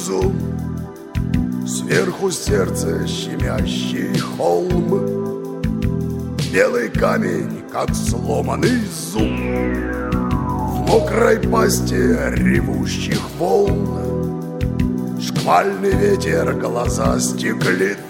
снизу, сверху сердце щемящий холм, белый камень, как сломанный зуб, в мокрой пасти ревущих волн. Шквальный ветер глаза стеклит.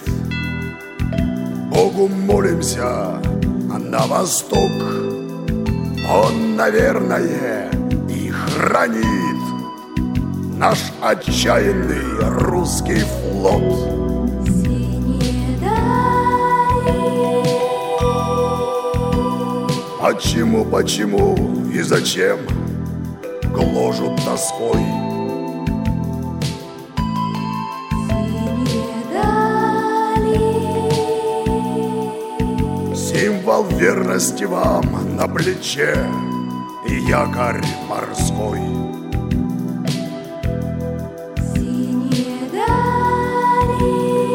Богу молимся на восток, Он, наверное, и хранит наш отчаянный русский флот. Синие дали. Почему и зачем гложут тоской? Синие дали. Символ верности вам на плече и якорь морской. Синие дали.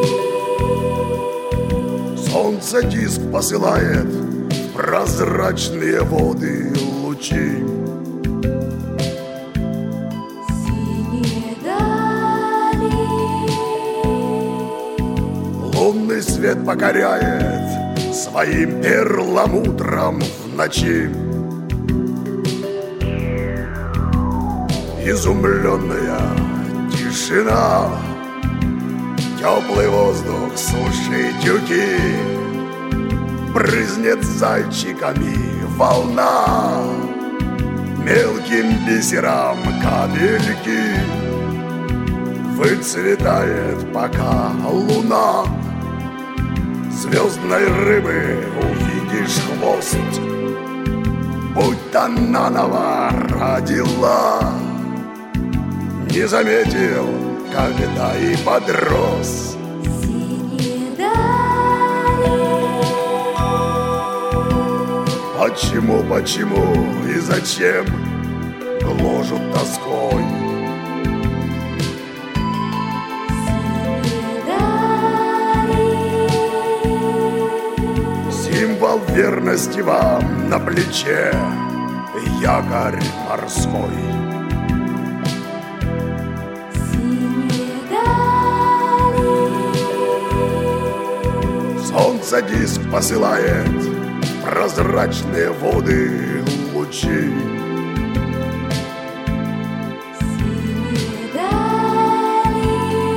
Солнце диск посылает в прозрачные воды лучи. Синие дали. Лунный свет покоряет своим перламутром в ночи. Изумленная тишина, теплый воздух суши тюки, брызнет зайчиками волна, мелким бисером капельки. Выцветает пока луна, звездной рыбы увидишь хвост, будто наново родила. Не заметил, когда и подрос. Синие дали. Почему и зачем гложут тоской? Синие дали. Символ верности вам на плече, якорь морской. Синие дали. Солнце диск посылает в прозрачные воды лучи. Синие дали.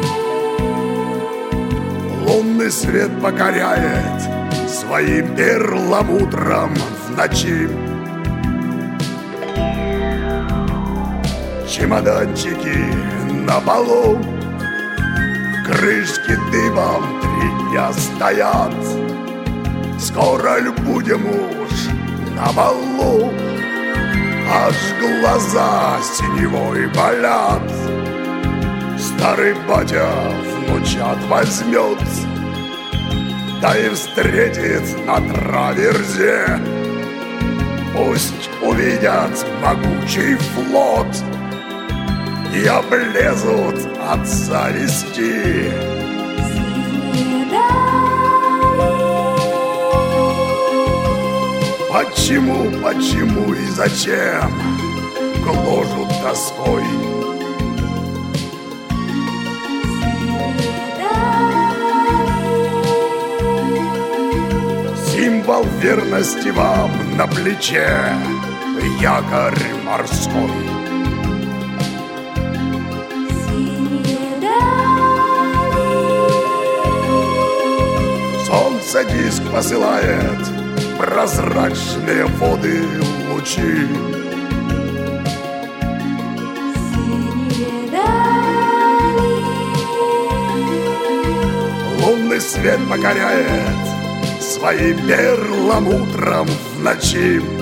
Лунный свет покоряет своим перламутром в ночи. Чемоданчики на полу, крышки дымом 3 дня стоят. Скоро ль будем уж на балу, аж глаза синевой болят. Старый батя внучат возьмет, да и встретит на траверзе. Пусть увидят могучий флот и облезут от зависти. Синие дали. Почему и зачем гложут тоской? Синие дали. Символ верности вам на плече, якорь морской. Синие дали. Солнце диск посылает в прозрачные воды лучи. Синие дали. Лунный свет покоряет своим перламутром в ночи.